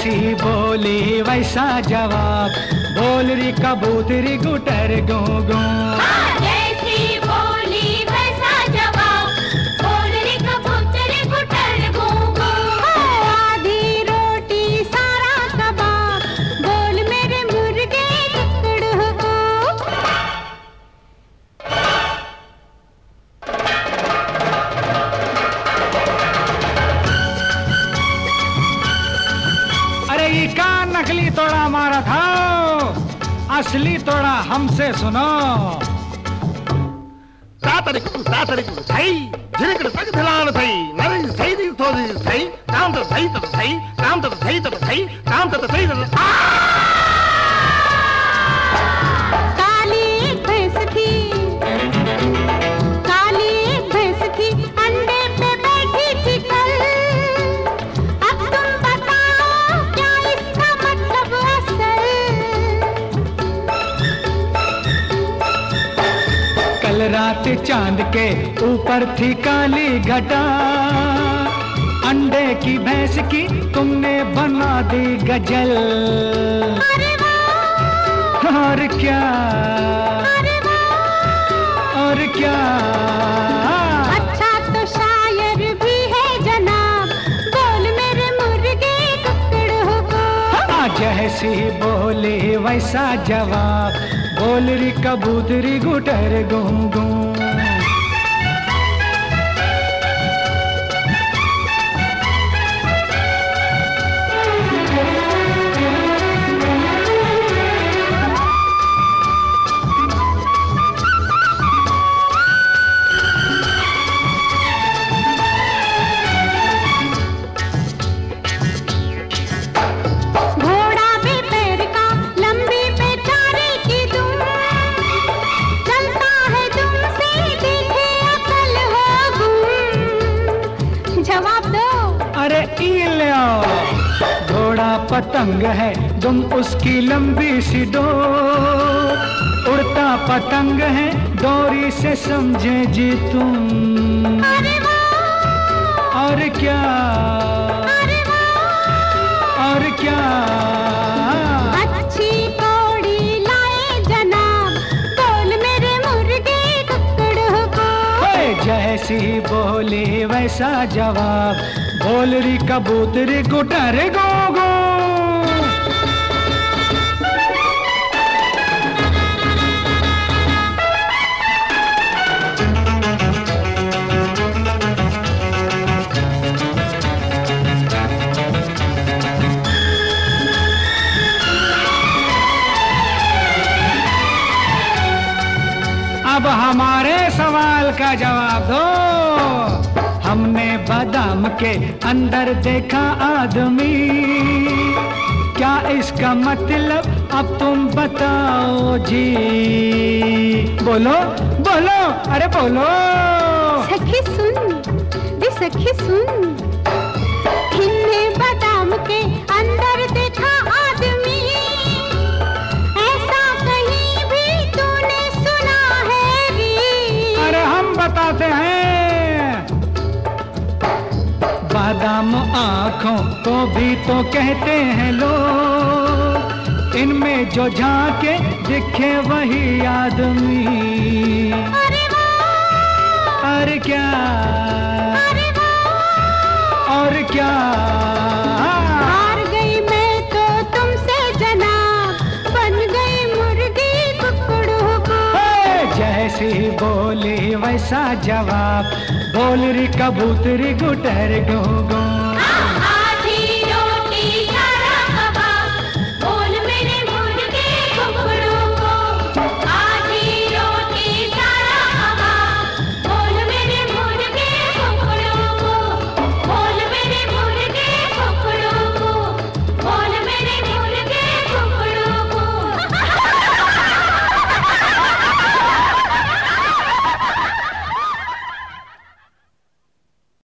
जैसी बोली वैसा जवाब, बोल री कबूतरी गुटर गो गो। जैसी बोली वैसा जवाब, बोल री कबूतरी गुटर गो गो। आधी रोटी सारा कबाब, बोल मेरे मुर्गे कुकड़ को। अरे ये का नकली तोड़ा मारा था, असली तोड़ा हमसे सुनो। थई झिरकड़ तक धिलान थई नरी सही दी थोड़ी सही काम तो सही तो सही काम तो सही तो सही काम तो सही तो काली एक भैंस थी, काली एक भैंस थी, अंडे पे बैठी थी कल। अब तुम बताओ क्या इसका मतलब असल। कल रात चांद के ऊपर थी काली घटा, अंडे की भैंस की तुमने बना दी गजल। अरे वाह, और क्या, अरे वाह, और क्या। अच्छा तो शायर भी है जनाब, बोल मेरे मुर्गे कुकड़ को। जैसी बोली वैसा जवाब, बोल री कबूतरी गुटर गूं गूं। घोड़ा भी पैर का, लंबी पे चारे की दुम, चलता है दुम से देखे अकल हो गुम। जवाब दो। अरे ई लो, घोड़ा पतंग है, तुम उसकी लंबी सी डोर, उड़ता पतंग है, डोरी से समझे जी तुम। अरे वाह, और क्या, अरे वाह, और क्या। अच्छी कौड़ी लाए जनाब, बोल मेरे मुर्गे कुकड़ को। ओए, जैसी बोली वैसा जवाब, बोल री कबूतरी गुटर गो गो। अब हमारे सवाल का जवाब दो। हमने बादाम के अंदर देखा आदमी, क्या इसका मतलब अब तुम बताओ जी। बोलो बोलो, अरे बोलो। सखी सुन, दे सखी सुन, हमने बादाम के अंदर देखा आदमी, ऐसा कहीं भी तूने सुना है री? अरे हम बताते हैं। बादाम आँखों को भी तो कहते हैं लोग, इनमें जो झांके दिखे वही आदमी। अरे वाह, और क्या, अरे वाह, और क्या। हार गई मैं तो तुमसे जनाब, बन गई मुर्गी कुकड़ों को। जैसी बोली वैसा जवाब, बोल री कबूतरी गुटर गो गो।